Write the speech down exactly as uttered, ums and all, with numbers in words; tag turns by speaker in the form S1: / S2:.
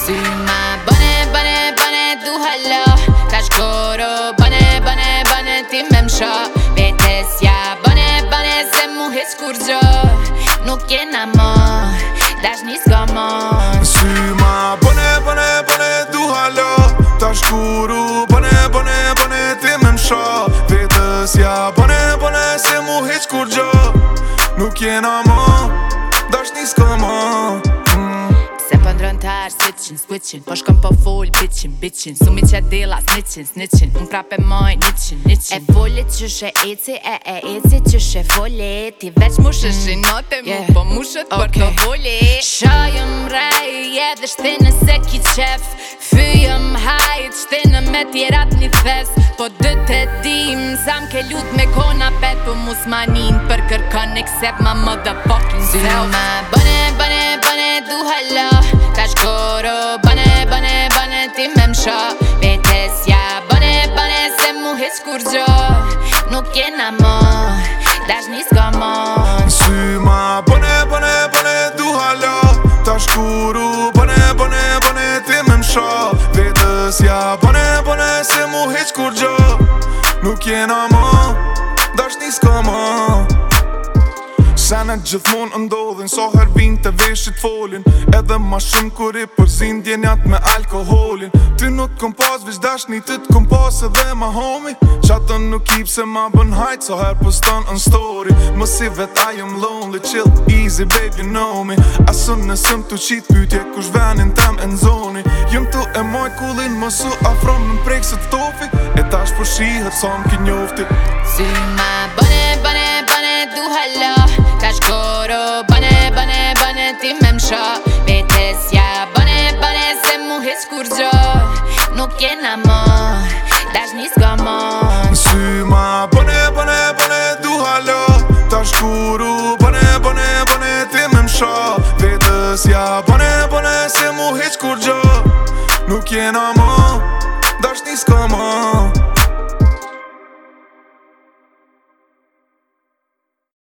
S1: Sy ma bëne, bëne, bëne du hallo Tash koro bëne, bëne, bëne ti me msho Vetesja bëne, bëne se mu hiq kur gjo Nuk jena mo, dash nis ka mo
S2: Sy ma bëne, bëne, bëne du hallo Tash koro bëne, bëne, bëne ti me msho Vetesja bëne, bëne se mu hiq kur gjo Nuk jena mo, dash nis ka mo
S1: Se po ndrën t'ar, switchin, switchin Po shkom po full, bitchin, bitchin Sumi që dilla, snitchin, snitchin Unë prape moj, nitchin, nitchin E fullit qyshe eci, e e eci qyshe fullit Ti veç musheshin, note mu, po mushet për të vullit Shajëm rej, edhe shtinë se ki qef Fyjëm hajt, shtinë me tjerat një fes Po dë të dim, sa m'ke lut me kona pet Po mus manin për kërkën except my motherfucking self Sy ma bëne, bëne, bëne du hallo Tash koro bëne, bëne, bëne ti me msho Vetesja bëne, bëne se mu hiq kur gjo Nuk jena mo, dash nis ka mo
S2: Sy ma bëne, bëne, bëne du hallo Tash koro bëne, bëne, bëne ti me msho Vetesja bëne, bëne se mu hiq kur gjo Nuk jena mo, dash nis ka mo Senet gjithmon ndodhin, so her vin të veshit folin Edhe ma shumë kur i përzin djenjat me alkoholin Ty nuk kom pas vish dashni, ty t'kom pas edhe ma homi Qatën nuk ip se ma bën hajt, so her poston në story Më si vet I am lonely, chill, easy babe you know me Asun nësëm t'u qit pytje kush venin tem e nzoni Jëm tu e moj kullin, më su afrom në prek se t'tofi E tash për shihet sa m'ki njofti
S1: Sy ma bëne, bëne, bëne du hallo Tash koro bëne, bëne, bëne ti me msho Vetesja bëne, bëne se mu hiq kur gjo Nuk jena mo, dash nis ka mo
S2: Sy ma bëne, bëne, bëne du hallo Tash koro bëne, bëne, bëne ti me msho Vetesja bëne, bëne se mu hiq kur gjo Nuk jena mo, dash nis ka mo